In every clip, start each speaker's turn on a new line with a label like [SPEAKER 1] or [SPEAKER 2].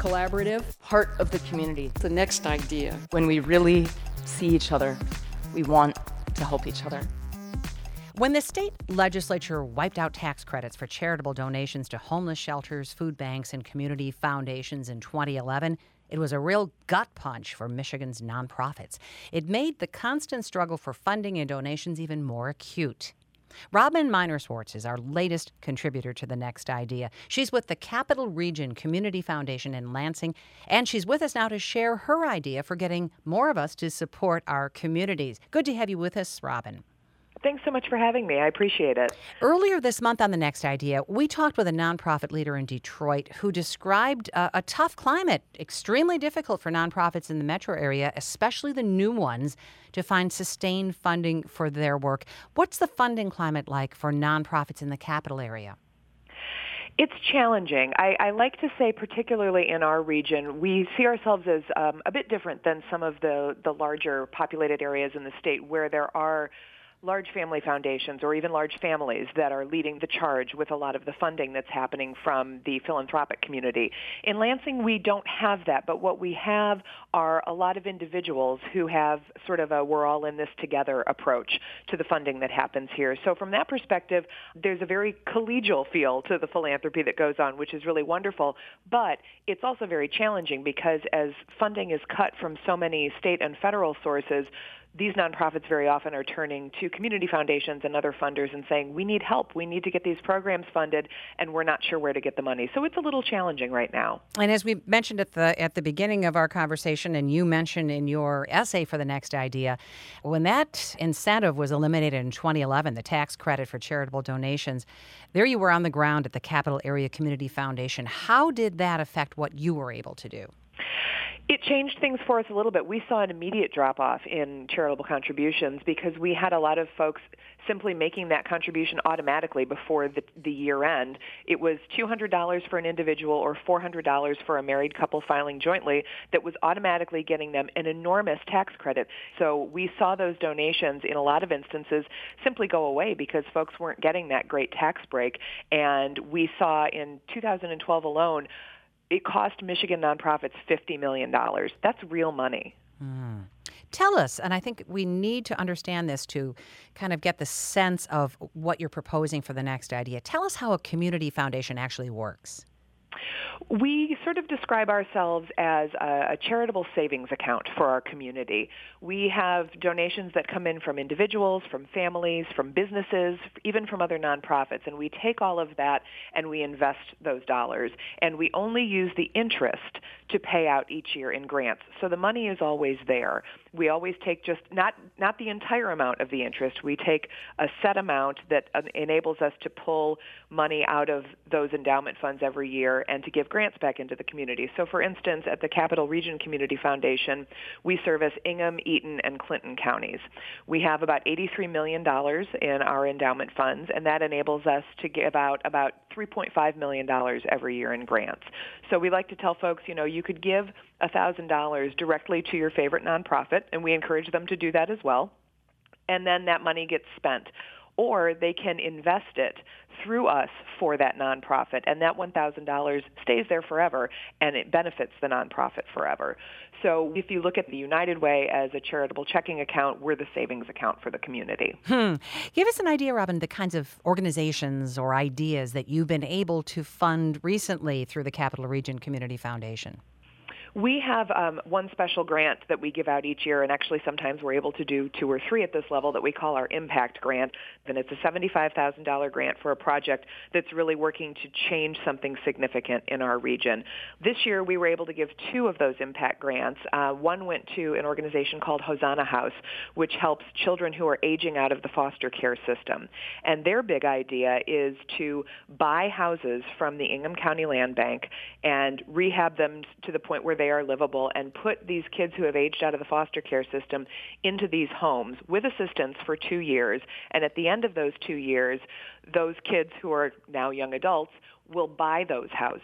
[SPEAKER 1] collaborative,
[SPEAKER 2] part of the community.
[SPEAKER 1] the next idea.
[SPEAKER 2] When we really see each other, we want to help each other.
[SPEAKER 3] When the state legislature wiped out tax credits for charitable donations to homeless shelters, food banks, and community foundations in 2011, it was a real gut punch for Michigan's nonprofits. It made the constant struggle for funding and donations even more acute. Robin Miner-Swartz is our latest contributor to The Next Idea. She's with the Capital Region Community Foundation in Lansing, and she's with us now to share her idea for getting more of us to support our communities. Good to have you with us, Robin.
[SPEAKER 4] Thanks so much for having me. I appreciate it.
[SPEAKER 3] Earlier this month on The Next Idea, we talked with a nonprofit leader in Detroit who described a tough climate, extremely difficult for nonprofits in the metro area, especially the new ones, to find sustained funding for their work. What's the funding climate like for nonprofits in the capital area?
[SPEAKER 4] It's challenging. I like to say, particularly in our region, we see ourselves as a bit different than some of the larger populated areas in the state where there are large family foundations or even large families that are leading the charge with a lot of the funding that's happening from the philanthropic community. In Lansing, we don't have that, but what we have are a lot of individuals who have sort of a we're all in this together approach to the funding that happens here. So from that perspective, there's a very collegial feel to the philanthropy that goes on, which is really wonderful, but it's also very challenging because as funding is cut from so many state and federal sources, these nonprofits very often are turning to community foundations and other funders and saying, we need help. We need to get these programs funded, and we're not sure where to get the money. So it's a little challenging right now.
[SPEAKER 3] And as we mentioned at the beginning of our conversation, and you mentioned in your essay for The Next Idea, when that incentive was eliminated in 2011, the tax credit for charitable donations, there you were on the ground at the Capital Area Community Foundation. How did that affect what you were able to do?
[SPEAKER 4] It changed things for us a little bit. We saw an immediate drop-off in charitable contributions because we had a lot of folks simply making that contribution automatically before the year end. It was $200 for an individual or $400 for a married couple filing jointly that was automatically getting them an enormous tax credit. So we saw those donations in a lot of instances simply go away because folks weren't getting that great tax break. And we saw in 2012 alone, it cost Michigan nonprofits $50 million. That's real money.
[SPEAKER 3] Tell us, and I think we need to understand this to kind of get the sense of what you're proposing for The Next Idea. Tell us how a community foundation actually works.
[SPEAKER 4] We sort of describe ourselves as a charitable savings account for our community. We have donations that come in from individuals, from families, from businesses, even from other nonprofits, and we take all of that and we invest those dollars. And we only use the interest to pay out each year in grants. So the money is always there. We always take just not the entire amount of the interest. We take a set amount that enables us to pull money out of those endowment funds every year and to give grants back into the community. So for instance, at the Capital Region Community Foundation, we service Ingham, Eaton, and Clinton counties. We have about $83 million in our endowment funds, and that enables us to give out about $3.5 million every year in grants. So we like to tell folks, you could give $1,000 directly to your favorite nonprofit, and we encourage them to do that as well, and then that money gets spent. Or they can invest it through us for that nonprofit, and that $1,000 stays there forever, and it benefits the nonprofit forever. So if you look at the United Way as a charitable checking account, we're the savings account for the community.
[SPEAKER 3] Give us an idea, Robin, the kinds of organizations or ideas that you've been able to fund recently through the Capital Region Community Foundation.
[SPEAKER 4] We have one special grant that we give out each year, and actually sometimes we're able to do 2 or 3 at this level that we call our Impact Grant. And it's a $75,000 grant for a project that's really working to change something significant in our region. This year we were able to give 2 of those Impact Grants. One went to an organization called Hosanna House, which helps children who are aging out of the foster care system. And their big idea is to buy houses from the Ingham County Land Bank and rehab them to the point where they are livable and put these kids who have aged out of the foster care system into these homes with assistance for 2 years. And at the end of those 2 years, those kids who are now young adults will buy those houses.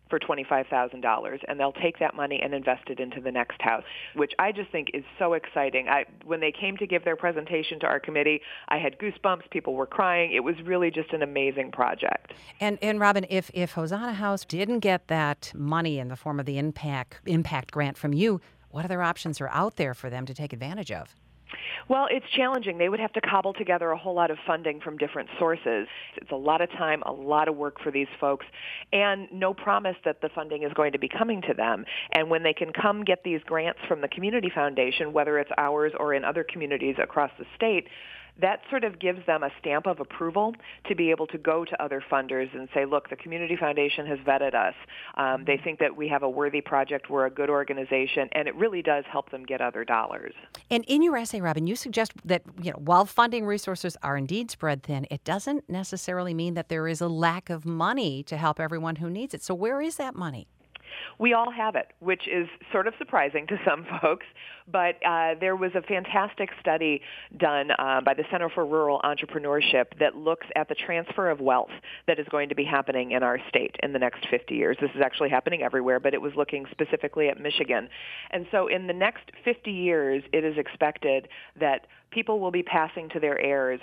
[SPEAKER 4] for $25,000, and they'll take that money and invest it into the next house, which I just think is so exciting. When they came to give their presentation to our committee, I had goosebumps. People were crying. It was really just an amazing project.
[SPEAKER 3] And Robin, if Hosanna House didn't get that money in the form of the impact grant from you, what other options are out there for them to take advantage of?
[SPEAKER 4] Well, it's challenging. They would have to cobble together a whole lot of funding from different sources. It's a lot of time, a lot of work for these folks, and no promise that the funding is going to be coming to them. And when they can come get these grants from the Community Foundation, whether it's ours or in other communities across the state, that sort of gives them a stamp of approval to be able to go to other funders and say, look, the Community Foundation has vetted us. They think that we have a worthy project, we're a good organization, and it really does help them get other dollars.
[SPEAKER 3] And in your essay, Robin, you suggest that while funding resources are indeed spread thin, it doesn't necessarily mean that there is a lack of money to help everyone who needs it. So where is that money?
[SPEAKER 4] We all have it, which is sort of surprising to some folks, but there was a fantastic study done by the Center for Rural Entrepreneurship that looks at the transfer of wealth that is going to be happening in our state in the next 50 years. This is actually happening everywhere, but it was looking specifically at Michigan. And so in the next 50 years, it is expected that people will be passing to their heirs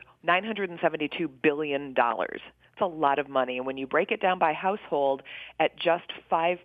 [SPEAKER 4] $972 billion. It's a lot of money. And when you break it down by household at just 5%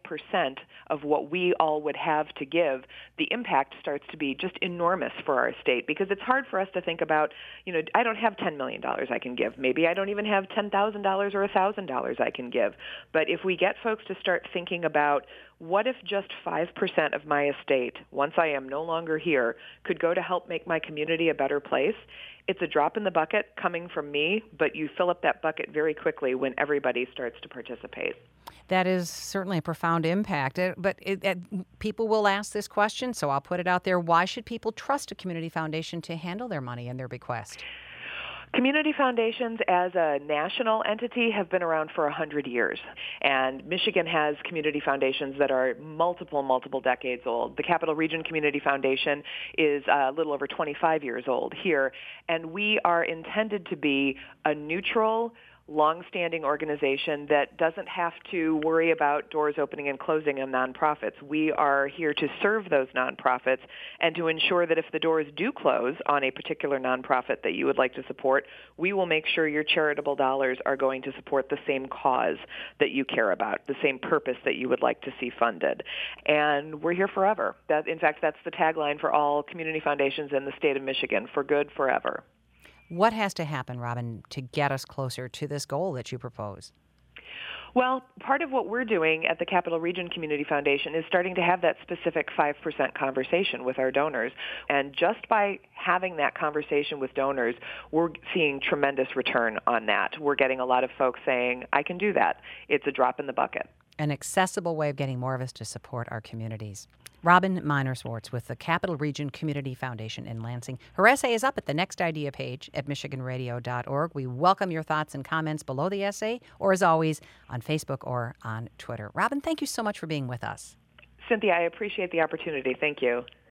[SPEAKER 4] of what we all would have to give, the impact starts to be just enormous for our state, because it's hard for us to think about, I don't have $10 million I can give. Maybe I don't even have $10,000 or $1,000 I can give. But if we get folks to start thinking about, what if just 5% of my estate, once I am no longer here, could go to help make my community a better place? It's a drop in the bucket coming from me, but you fill up that bucket very quickly when everybody starts to participate.
[SPEAKER 3] That is certainly a profound impact. But people will ask this question, so I'll put it out there. Why should people trust a community foundation to handle their money and their bequest?
[SPEAKER 4] Community foundations as a national entity have been around for 100 years, and Michigan has community foundations that are multiple decades old. The Capital Region Community Foundation is a little over 25 years old here, and we are intended to be a neutral, long-standing organization that doesn't have to worry about doors opening and closing on nonprofits. We are here to serve those nonprofits and to ensure that if the doors do close on a particular nonprofit that you would like to support, we will make sure your charitable dollars are going to support the same cause that you care about, the same purpose that you would like to see funded. And we're here forever. In fact, that's the tagline for all community foundations in the state of Michigan: for good forever.
[SPEAKER 3] What has to happen, Robin, to get us closer to this goal that you propose?
[SPEAKER 4] Well, part of what we're doing at the Capital Region Community Foundation is starting to have that specific 5% conversation with our donors. And just by having that conversation with donors, we're seeing tremendous return on that. We're getting a lot of folks saying, I can do that. It's a drop in the bucket.
[SPEAKER 3] An accessible way of getting more of us to support our communities. Robin Miner-Swartz with the Capital Region Community Foundation in Lansing. Her essay is up at the Next Idea page at michiganradio.org. We welcome your thoughts and comments below the essay, or as always, on Facebook or on Twitter. Robin, thank you so much for being with us.
[SPEAKER 4] Cynthia, I appreciate the opportunity. Thank you.